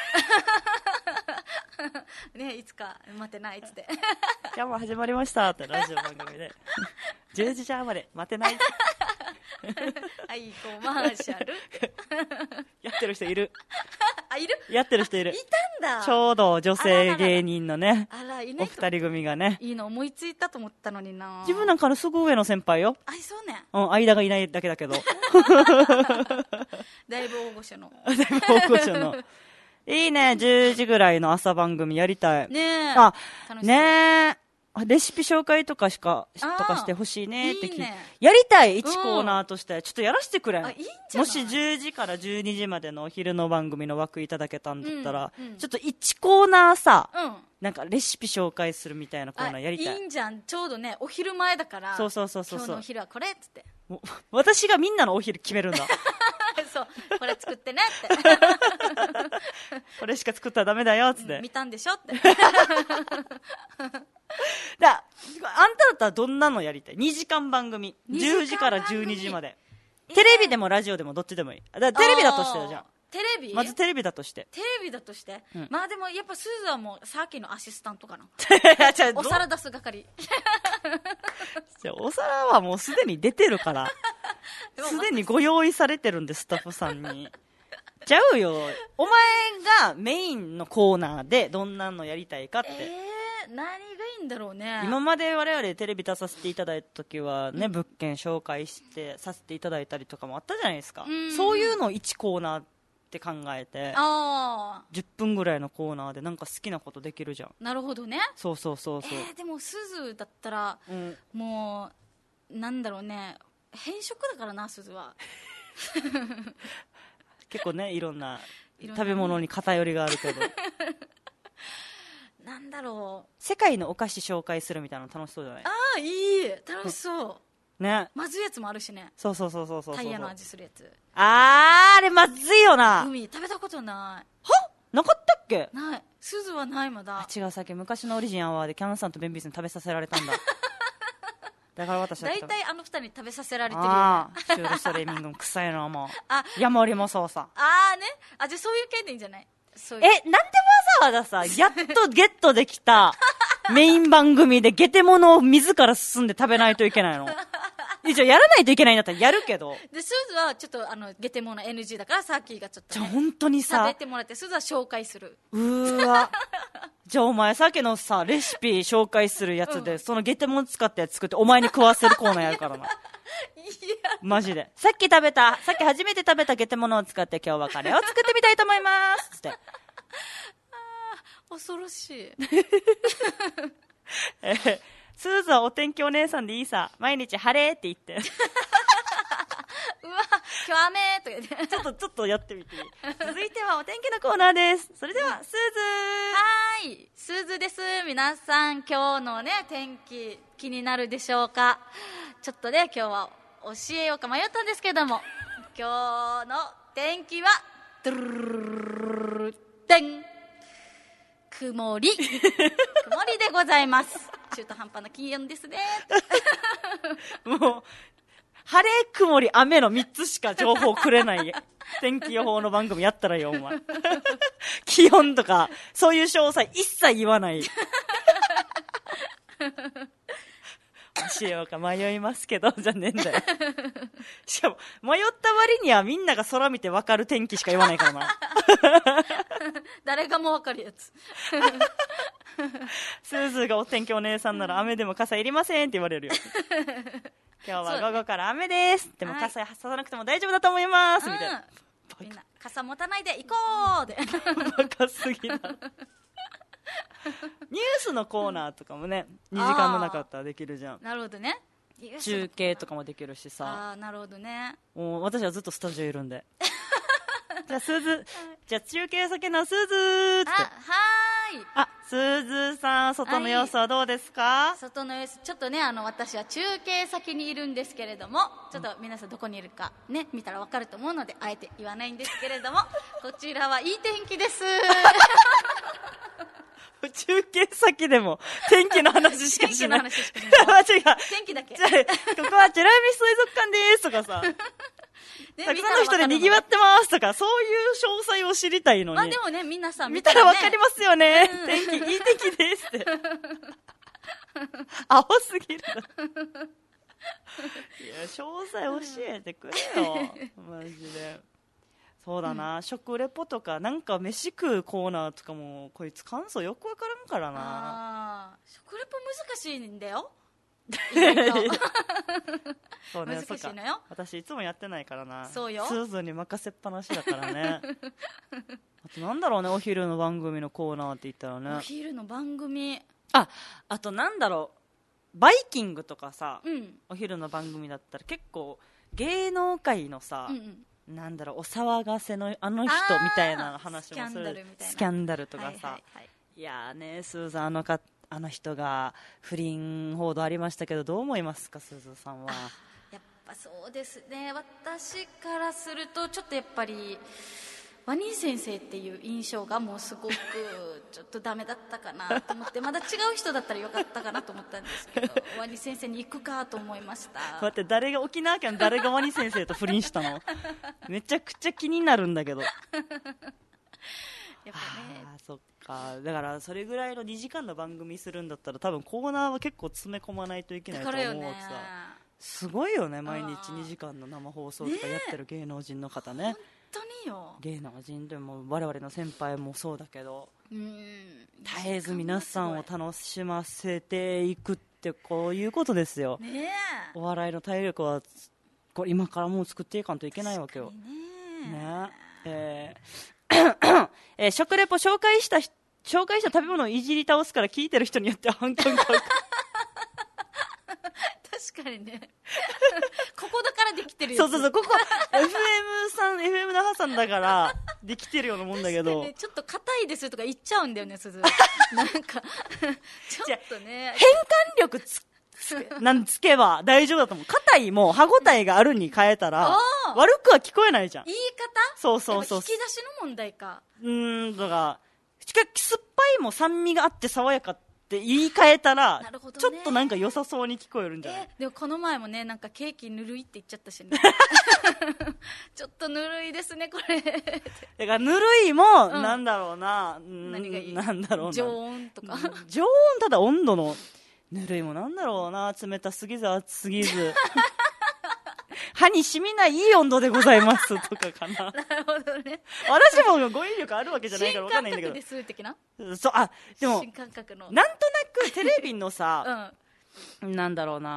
ね、いつか待てないっつってじゃあもう始まりましたってラジオ番組で10時じゃまで待てないはいコマーシャルやってる人いる。 あ、いる？ やってる人いる。 いたんだ。 ちょうど女性芸人のね、 お二人組がね、 いいの思いついたと思ったのにな。 自分なんかのすぐ上の先輩よ。 あ、そうね。 間がいないだけだけどだいぶ大御所のだいぶ大御所のいいね。10時ぐらいの朝番組やりたいねえ。 あ、ねえ、レシピ紹介とかしてほしいねってやりたい。1コーナーとしてちょっとやらせてくれ。 いいんじゃない？ もし10時から12時までの昼の番組の枠いただけたんだったら、ちょっと1コーナーさ、なんかレシピ紹介するみたいなコーナーやりたい。 いいんじゃん。ちょうどね、お昼前だから。 そう今日のお昼はこれっつって。 私がみんなのお昼決めるんだそうこれ作ってねってこれしか作ったらダメだよっつって、 見たんでしょってあんただったらどんなのやりたい？2時間番組、10時から12時まで、テレビでもラジオでもどっちでもいい。テレビだとしてじゃん。 テレビ？ まずテレビだとして。 まあでもやっぱスーズはもうサーキーのアシスタントかなお皿出す係お皿はもうすでに出てるからすでにご用意されてるんで、スタッフさんにちゃうよ。お前がメインのコーナーでどんなのやりたいかって。 何がいいんだろうね。 今まで我々テレビ出させていただいた時はね、物件紹介してさせていただいたりとかもあったじゃないですか。そういうのを1コーナーって考えて、10分ぐらいのコーナーでなんか好きなことできるじゃん。 なるほどね。 そうでもすずだったら、もうなんだろうね、偏食だからな、すずは結構ね、いろんな食べ物に偏りがあるけどなんだろう、 世界のお菓子紹介するみたいなの楽しそうじゃない？ いい、楽しそうね。 まずいやつもあるしね。 そうタイヤの味するやつ。 あれまずいよな。 海食べたことない。 なかったっけ？ ない。すずはない。まだ。 違う、さっき昔のオリジンアワーでキャノンさんとベンビーズに食べさせられたんだだから私は大体あの二人に食べさせられてるよね。 シュールストレーミングも臭いのも山盛りもそうさ。 ね。じゃあそういう系でいいんじゃない？なんでわざわざさ、やっとゲットできたメイン番組でゲテモノを自ら進んで食べないといけないの？一応やらないといけないんだったらやるけど。 で、スーズはちょっとゲテモノ NG だから、サーキーがちょっと、ね、 じゃあ本当にさ、 食べてもらって、スーズは紹介する。 わじゃあお前さっきのさ、レシピ紹介するやつで、そのゲテモノ使ったやつ作ってお前に食わせるコーナーやるからなマジで。さっき初めて食べたゲテモノを使って今日はカレーを作ってみたいと思いますって恐ろしいスーズはお天気お姉さんでいいさ。毎日晴れって言ってうわ、 今日雨とか言ってちょっとやってみて。続いてはお天気のコーナーです。それでは、スーズー。はい、スーズです。皆さん、今日のね、天気、気になるでしょうか。ちょっとね、今日は教えようか迷ったんですけども、今日の天気は、ドゥルルルルでん。曇り。曇りでございます。中途半端な気温ですね。 もう、晴れ、曇り、雨の3つしか情報くれない天気予報の番組やったらよ、お前。気温とか、そういう詳細一切言わない。教えようか迷いますけど、じゃねえんだよ。しかも、迷った割にはみんなが空見て分かる天気しか言わないからな。 誰がも分かるやつ。 スーズーがお天気お姉さんなら雨でも傘いりませんって言われるよ。今日は午後から雨です。でも傘ささなくても大丈夫だと思います。みたいな。 みんな傘持たないで行こうで。 バカすぎな。ニュースのコーナーとかもね、2時間の中だったらできるじゃん。 なるほどね。 中継とかもできるしさ。 ああ、なるほどね。 もう私はずっとスタジオいるんで。じゃあスーズ、じゃあ中継先のスーズーって。 はーい。 あ、スーズーさん、外の様子はどうですか？ 外の様子、ちょっとね、私は中継先にいるんですけれども、ちょっと皆さんどこにいるかね、見たらわかると思うので、あえて言わないんですけれども、こちらはいい天気です。 中継先でも天気の話しかしない。 天気の話しかしない。 違う。 天気だけ。 ここはチェラミ水族館ですとかさ、 ね、 たくさんの人で賑わってますとか、そういう詳細を知りたいのに。 まあでもね、皆さん見たらわかりね、 ますよね。天気、いい天気ですって。アホすぎる。いや、詳細教えてくれよ。マジで。そうだな、食レポとかなんか飯食うコーナーとかもこいつ感想よくわからんからな。 あー、食レポ難しいんだよ。 そうね、 難しいのよ。 私いつもやってないからな。 そうよ。 スーズに任せっぱなしだからね。あとなんだろうね、お昼の番組のコーナーって言ったらね。 お昼の番組、 あとなんだろう、バイキングとかさ、 うん、 お昼の番組だったら結構芸能界のさ、なんだろう、お騒がせのあの人みたいな話もする。スキャンダルとかさ、いやーね、スーザーあの人が不倫報道ありましたけど、どう思いますか、スーザーさんは。 やっぱそうですね、私からするとちょっとやっぱりワニ先生っていう印象がもうすごくちょっとダメだったかなと思って、まだ違う人だったらよかったかなと思ったんですけど、ワニ先生に行くかと思いました。 待って、誰が沖縄県誰がワニ先生と不倫したの？めちゃくちゃ気になるんだけど。やっぱね、そっか。だからそれぐらいの2時間の番組するんだったら多分コーナーは結構詰め込まないといけないと思うってさ、すごいよね。毎日2時間の生放送とかやってる芸能人の方ね。 本当によ。 芸能人でも我々の先輩もそうだけど、絶えず皆さんを楽しませていくってこういうことですよ、ね、お笑いの体力はこれ今からもう作っていかんといけないわけよ、ね。食レポ紹介した食べ物をいじり倒すから聞いてる人によっては反感が確かにね。ここだからできてるよ。 そう、ここ FM 那覇さんだからできてるようなもんだけど、 ね、ちょっと硬いですとか言っちゃうんだよね、鈴。なんかちょっとね、 変換力つけば大丈夫だと思う。硬いも歯応えがあるに変えたら悪くは聞こえないじゃん。 言い方、 そう引き出しの問題か。 だから酸っぱいも酸味があって爽やかって言い換えたら、ね、ちょっとなんか良さそうに聞こえるんじゃない？ でもこの前もね、なんかケーキぬるいって言っちゃったしね。ちょっとぬるいですねこれ。だからぬるいも、なんだろうな、 何がいい？ なんだろうな、 常温とか。 常温、ただ温度のぬるいもなんだろうな、冷たすぎず熱すぎず。歯に染みないいい温度でございますとかかな。 なるほどね。 私も語彙力あるわけじゃないから分かんないんだけど。 新感覚です的な？ そう、でも新感覚のなんとなくテレビのさ、なんだろうな、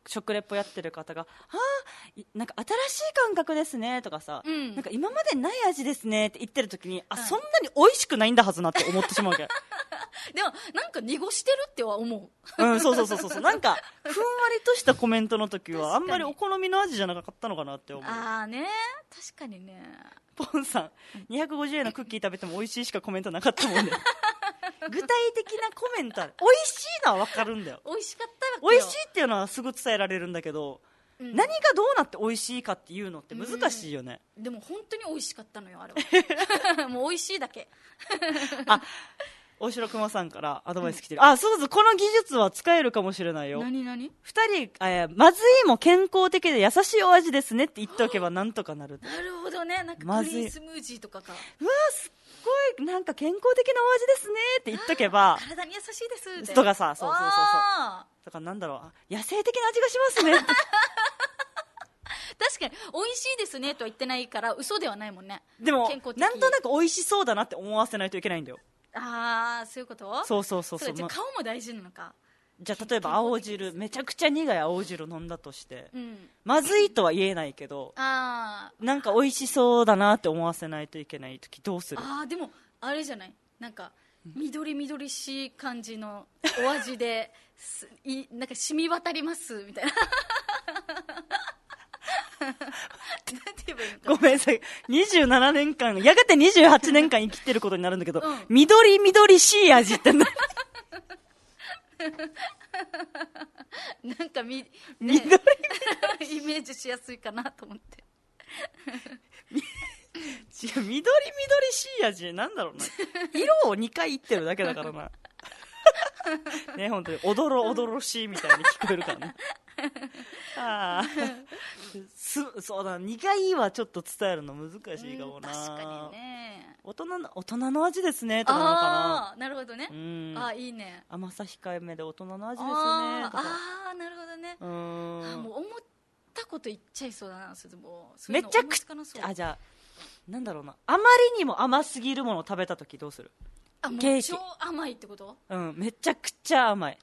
食レポやってる方がなんか新しい感覚ですねとかさ、なんか今までない味ですねって言ってる時に、そんなに美味しくないんだはずなって思ってしまうわけでもなんか濁してるっては思う。 そうなんかふんわりとしたコメントの時はあんまりお好みの味じゃなかったのかなって思う。 ね、確かにね。 ポンさん250円のクッキー食べても美味しいしかコメントなかったもんね具体的なコメントある。美味しいのは分かるんだよ。 美味しかったわけよ。 美味しいっていうのはすぐ伝えられるんだけど、何がどうなって美味しいかっていうのって難しいよね。 でも本当に美味しかったのよあれはもう美味しいだけ大城熊さんからアドバイス来てる、そうこの技術は使えるかもしれないよ。 何 2人、まずいも健康的で優しいお味ですねって言っておけばなんとかなる。 なるほどね。なんかグリーンスムージーとかか。 うわすっごいなんか健康的なお味ですねって言っとけば、 体に優しいですってとかさ、そうだからなんだろう、野生的な味がしますね確かに美味しいですねとは言ってないから嘘ではないもんね。 でもなんとなく美味しそうだなって思わせないといけないんだよ。 そういうこと。 そうじゃあ顔も大事なのか。 じゃあ例えば青汁、めちゃくちゃ苦い青汁飲んだとして、まずいとは言えないけど、なんか美味しそうだなって思わせないといけない時どうする？ でもあれじゃない、なんか緑々しい感じのお味でなんか染み渡りますみたいなごめんなさい、27年間やがて28年間生きてることになるんだけど、緑々しい味って何なんか緑イメージしやすいかなと思って違う、緑々しい味なんだろうな色を2回言ってるだけだからなね、本当におどろしいみたいに聞こえるからねそうだ、苦いはちょっと伝えるの難しいかもな。 確かにね。 大人の味ですねとかなのかな。 なるほどね。いいね。 甘さ控えめで大人の味ですねとか。 なるほどね。もう思ったこと言っちゃいそうだな。 めちゃくちゃじゃあなんだろうな、あまりにも甘すぎるものを食べた時どうする？ もう超甘いってこと？ めちゃくちゃ甘い。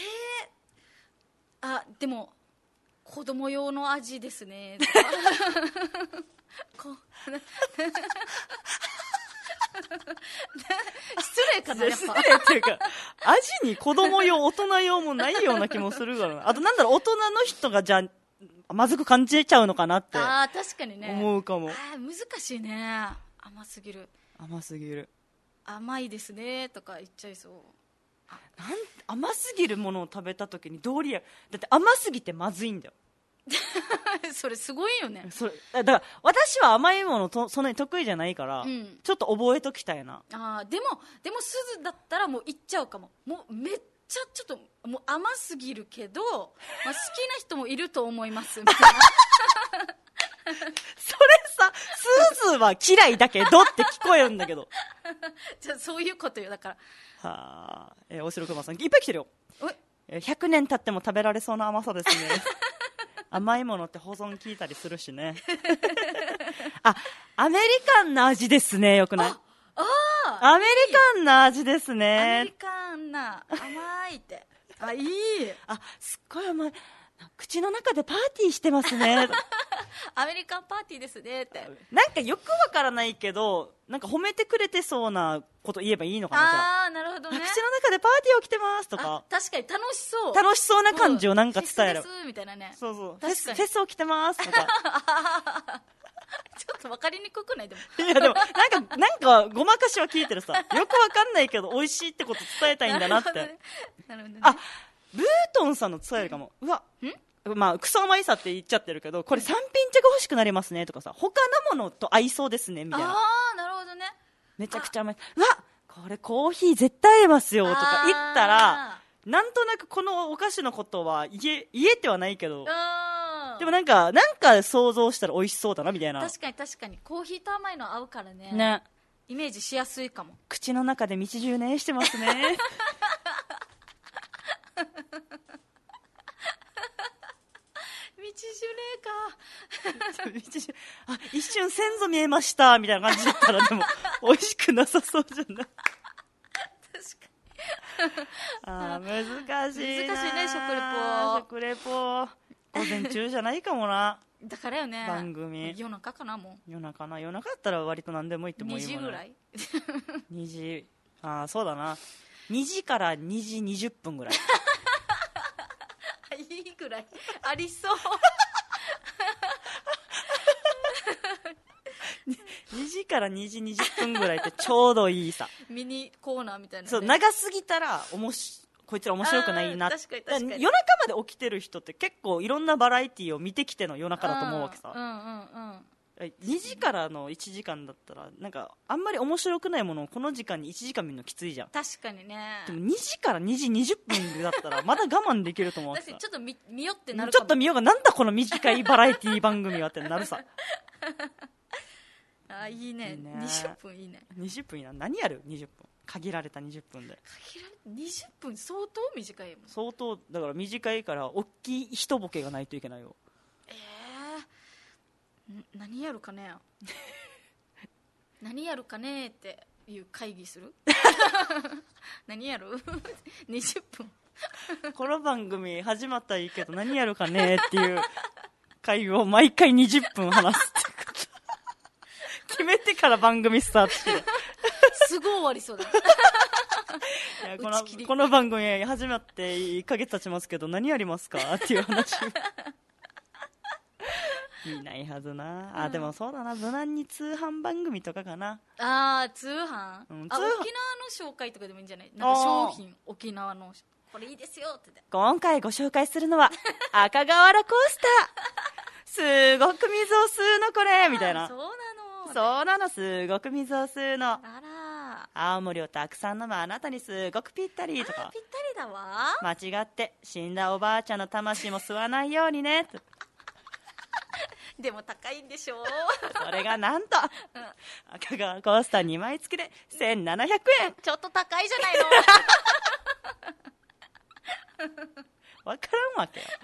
でも子供用の味ですね失礼かな、やっぱ。 失礼っていうか味に子供用大人用もないような気もするからな。あとなんだろう、大人の人がじゃあまずく感じちゃうのかなって確かにね、 思うかも。 難しいね。甘すぎる甘いですねとか言っちゃいそう。 甘すぎるものを食べた時にどうリアクだって甘すぎてまずいんだよそれすごいよね。 だから私は甘いものそんなに得意じゃないから、ちょっと覚えときたいな。 でもすずだったらもういっちゃうかも。もうめっちゃちょっともう甘すぎるけど、好きな人もいると思いますみたいなそれさ、スーズーは嫌いだけどって聞こえるんだけどじゃあそういうことよ。だからおしろくまさんいっぱい来てるよ。100年経っても食べられそうな甘さですね甘いものって保存効いたりするしねアメリカンな味ですね。よくない？アメリカンな味ですね。 アメリカンな甘いっていい。 すっごい甘い。口の中でパーティーしてますねアメリカンパーティーですねってなんかよくわからないけど、なんか褒めてくれてそうなこと言えばいいのかな。じゃあなるほどね。 口の中でパーティー起きてますとか、 確かに楽しそうな感じをなんか伝える。 フェスですみたいなね。 そうフェス起きてますとかちょっと分かりにくくないでもいやでもなんかごまかしは聞いてるさ。よくわかんないけど美味しいってこと伝えたいんだなってなるほどね。ブートンさんの伝えるかも。クソ甘いさって言っちゃってるけど、これ三品茶が欲しくなりますねとかさ、他のものと合いそうですねみたいな。 なるほどね。 めちゃくちゃ甘い。これコーヒー絶対合いますよとか言ったら、なんとなくこのお菓子のことは言えてはないけど、でもなんか想像したら美味しそうだなみたいな。 確かにコーヒーと甘いの合うからね。イメージしやすいかも。 口の中で道中ねしてますね道樹一瞬先祖見えましたみたいな感じだったらでも美味しくなさそうじゃない確かに難しいね食レポ。 午前中じゃないかもな。 だからよね、 番組夜中かな。もう夜中な。夜中だったら割と何でもいいってもいいもんね。 2時ぐらい 2時、ああそうだな、2時から2時20分ぐらいいいぐらいありそう 2時から2時20分ぐらいってちょうどいいさ。 ミニコーナーみたいな、ね、 そう、長すぎたらこいつら面白くないな。 確かに確かに。 夜中まで起きてる人って結構いろんなバラエティを見てきての夜中だと思うわけさ。2時からの1時間だったらなんかあんまり面白くないものをこの時間に1時間見るのきついじゃん。 確かにね。 でも2時から2時20分だったらまだ我慢できると思うわけさ。 ちょっと見よってなるかも。 ちょっと見ようが、なんだこの短いバラエティ番組はってなるさあ、いいね。いいね、20分いいね。 20分いいな。何やる20分、限られた20分で。 限られ20分相当短いもん。 相当だから短いから大きい一ボケがないといけないよ。 何やるかね何やるかねっていう会議する何やる20分この番組始まったらいいけど何やるかねっていう会を毎回20分話すってこと決めてから番組スタートしてすごい終わりそうだいやこの番組始まって1ヶ月経ちますけど何やりますかっていう話見ないはずな。あ、でもそうだな、無難に通販番組とかかな。 通販、沖縄の紹介とかでもいいんじゃない？なんか商品、沖縄のこれいいですよって今回ご紹介するのは赤瓦コースターすごく水を吸うのこれみたいな。そうなのすごく水を吸うの。あら、青森をたくさん飲むあなたにすごくぴったりとか。 ぴったりだわ。 間違って死んだおばあちゃんの魂も吸わないようにねとでも高いんでしょそれがなんと、赤瓦コースター2枚付きで1700円。 ちょっと高いじゃないのわからんわけよ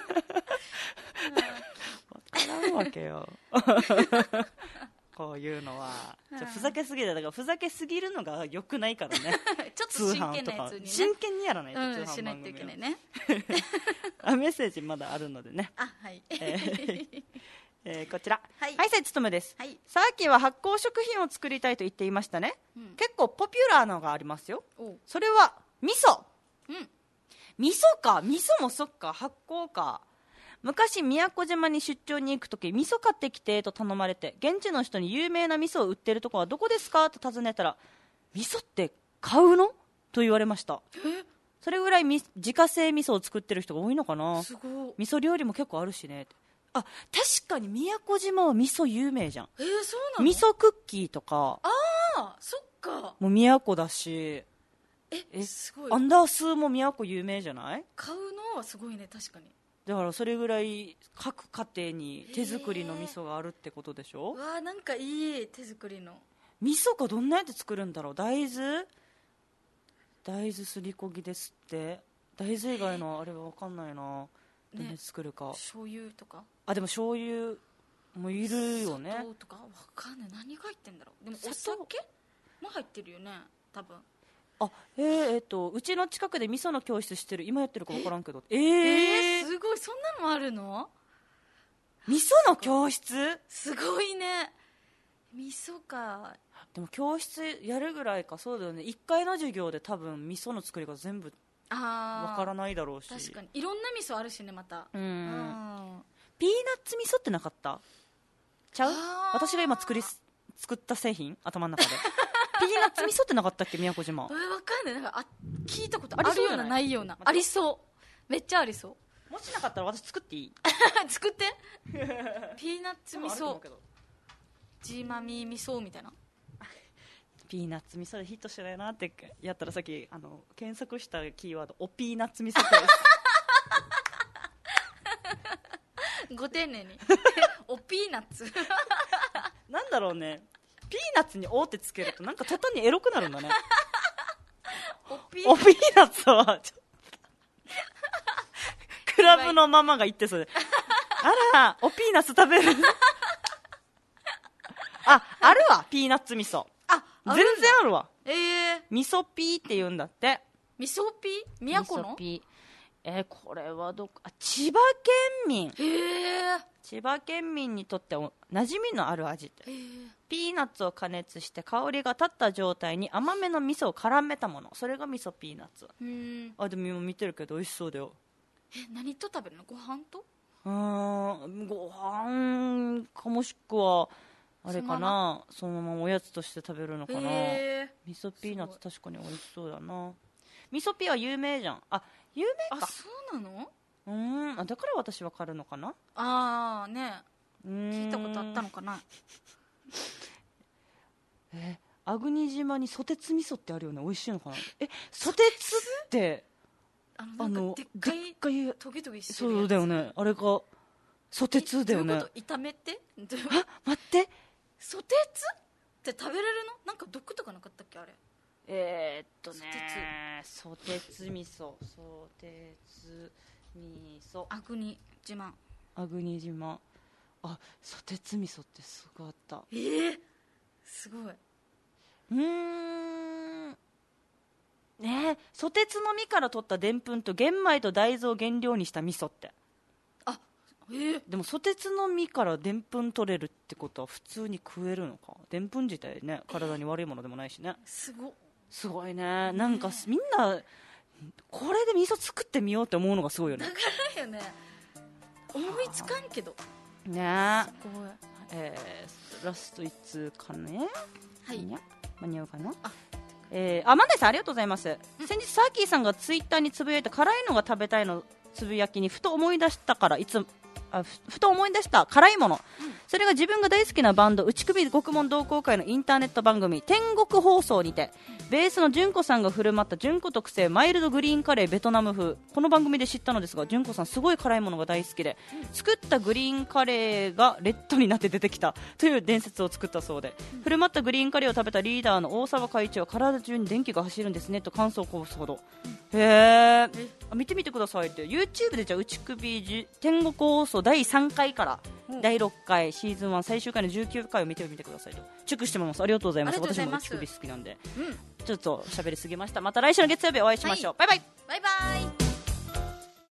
わからんわけよこういうのはふざけすぎだからふざけすぎるのが良くないからねちょっと真剣なやつに、ね、 真剣にやらないと、通販番組しないといけないねメッセージまだあるのでね。 はいこちら、はいさいつとむです、さっきは発酵食品を作りたいと言っていましたね、結構ポピュラーなのがありますよ。それは味噌、味噌か。味噌もそっか、発酵か。昔宮古島に出張に行くとき味噌買ってきてと頼まれて、現地の人に有名な味噌を売ってるとこはどこですかと尋ねたら、味噌って買うのと言われました。それぐらい自家製味噌を作ってる人が多いのかな。すごい。味噌料理も結構あるしね。あ、確かに宮古島は味噌有名じゃん。そうなの？味噌クッキーとか。 そっか。 もう宮古だし。 すごい。 アンダースーも宮古有名じゃない？ 買うのはすごいね、確かに。 だからそれぐらい各家庭に手作りの味噌があるってことでしょ。 わあ、なんかいい手作りの味噌か。どんなやつ作るんだろう。大豆すりこぎですって。大豆以外のあれは分かんないな、どんなやつ作るか。 醤油とか。 でも醤油もいるよね。 砂糖とか分かんない。何が入ってんだろう。でもお酒も入ってるよね、多分。 うちの近くで味噌の教室してる。今やってるか分からんけど。 すごい。そんなのもあるの？ 味噌の教室すごいね。味噌か。 でも教室やるぐらいか。そうだよね。1回の授業で多分味噌の作りが全部分からないだろうし。 確かにいろんな味噌あるしね、また。 ピーナッツ味噌ってなかったちゃう？私が今作った製品頭の中でピーナッツ味噌ってなかったっけ、宮古島。 わかんない。なんか聞いたことあるようなないような。ありそう。めっちゃありそう。 もしなかったら私作っていい？ 作ってピーナッツ味噌ジーマミー味噌みたいな。 ピーナッツ味噌でヒットしてないなってやったら、さっき検索したキーワードおピーナッツ味噌ですご丁寧におピーナッツなんだろうね、ピーナッツにおってつけるとなんか途端にエロくなるんだねおピーナッツはクラブのママが言ってそれあらおピーナッツ食べるあるわ、ピーナッツ味噌。全然あるわ。味噌ピーって言うんだって。 味噌ピー？宮古の？ 味噌ピこれはどこ、千葉県民。千葉県民にとって馴染みのある味って、ピーナッツを加熱して香りが立った状態に甘めの味噌を絡めたもの、それが味噌ピーナッツ。でも今見てるけど美味しそうだよ。 何と食べるの？ご飯と？ ご飯か、もしくはあれかな、そのままおやつとして食べるのかな。味噌ピーナッツ確かに美味しそうだな。味噌ピーは有名じゃん。有名か。 そうなの？ だから私わかるのかな。 ね、聞いたことあったのかな。 粟国島にソテツ味噌ってあるよね。美味しいのかな。ソテツってでっかいトゲトゲしてるやつ。 そうだよね、あれがソテツだよね。 どういうこと？炒めて？ 待って、 ソテツって食べれるの？なんか毒とかなかったっけあれ。 ソテツ味噌、ソテツ味噌、 粟国島。 ソテツ味噌ってすごかった。 すごい。 ソテツの実から取ったでんぷんと玄米と大豆を原料にした味噌って。でもソテツの実からでんぷん取れるってことは普通に食えるのか。でんぷん自体ね、体に悪いものでもないしね。すごいね。なんかみんなこれで味噌作ってみようって思うのがすごいよね。 だからよね、思いつかんけどね。 すごい。 ラスト1通かね。間に合うかな。マンダイさんありがとうございます。先日サーキーさんがツイッターにつぶやいた辛いのが食べたいのつぶやきにふと思い出した辛いもの、それが自分が大好きなバンド打首獄門同好会のインターネット番組天国放送にて、ベースの純子さんが振る舞った純子特製マイルドグリーンカレーベトナム風、この番組で知ったのですが、純子さんすごい辛いものが大好きで、作ったグリーンカレーがレッドになって出てきたという伝説を作ったそうで、振る舞ったグリーンカレーを食べたリーダーの大沢会長は体中に電気が走るんですねと感想をこぼすほど、見てみてくださいって。 YouTube でじゃあ打首天国放送第3回から第6回シーズン1最終回の19回を見てみてくださいとチェックしてます。ありがとうございます。私も打首好きなんで、ちょっと喋りすぎました。また来週の月曜日お会いしましょう。バイバイ。 バイバイ。